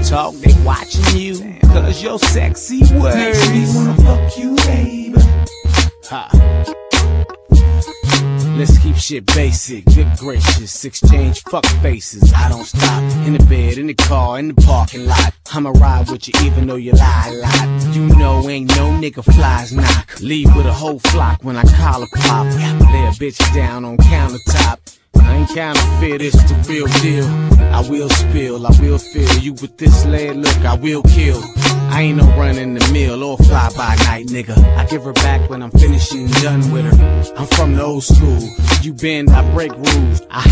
talk, they watching you. Cause your sexy words makes me wanna fuck you, baby. Ha. Let's keep shit basic, good gracious, exchange fuck faces. I don't stop, in the bed, in the car, in the parking lot. I'ma ride with you even though you lie a lot. You know ain't no nigga flies knock. Leave with a whole flock when I collar pop. Lay a bitch down on countertop. I ain't counterfeit, it's the real deal. I will spill, I will fill you with this lead look, I will kill. I ain't no run in the mill or fly by night nigga. I give her back when I'm finishing done with her. I'm from the old school. You bend, I break rules. I